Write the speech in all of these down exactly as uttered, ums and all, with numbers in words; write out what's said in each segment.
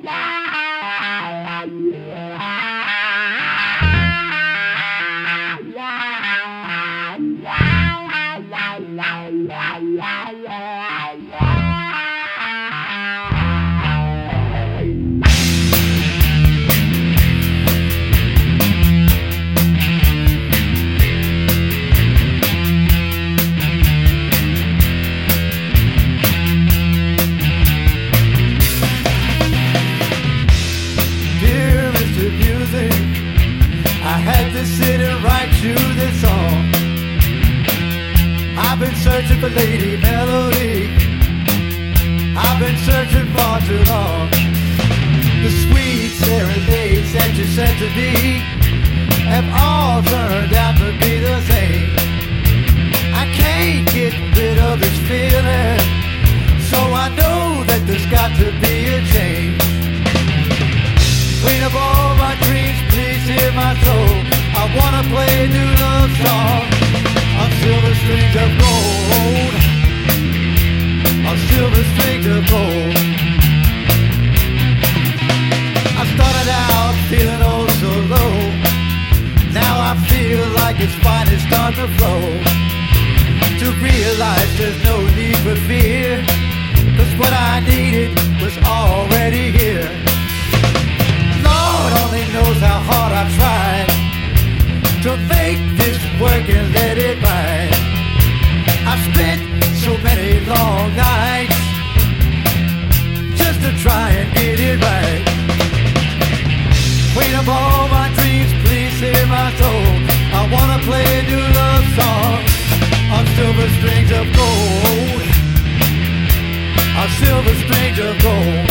Searching for Lady Melody, I've been searching for too long. The sweet serenades that you sent to me have all turned out to be the same. I can't get rid of this feeling, so I know that there's got to be a change. Queen of all my dreams, please hear my soul. I wanna play a new love song on silver strings of gold, on silver strings of gold. I started out feeling oh so low, now I feel like it's finally starting to flow. To realize there's no need for fear, 'cause what I needed was already here. Lord only knows how hard I've tried to make this work and let it ride. I've spent so many long nights just to try and get it right. Queen of all my dreams, please hear my soul. I wanna play a new love song on silver strings of gold, on silver strings of gold.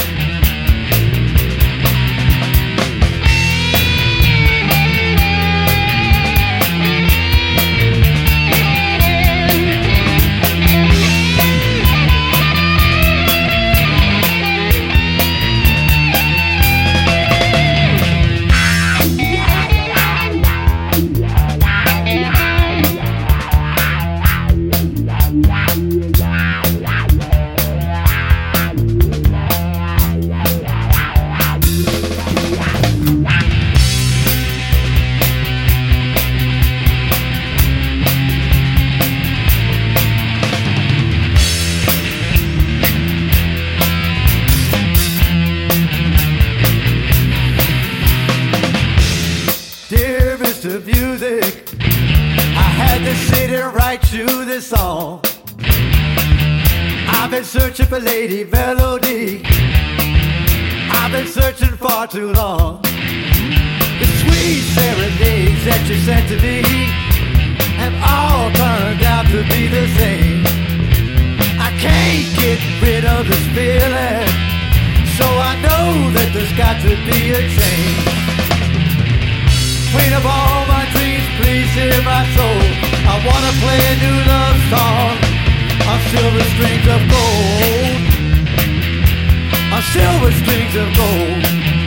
Music, I had to sit and write you this song. I've been searching for Lady Melody, I've been searching for too long. The sweet serenades that you sent to me have all turned out to be the same. I can't get rid of this feeling, so I know that there's got to be a change. Queen of all my dreams, please hear my soul. I wanna play a new love song on silver strings of gold, on silver strings of gold.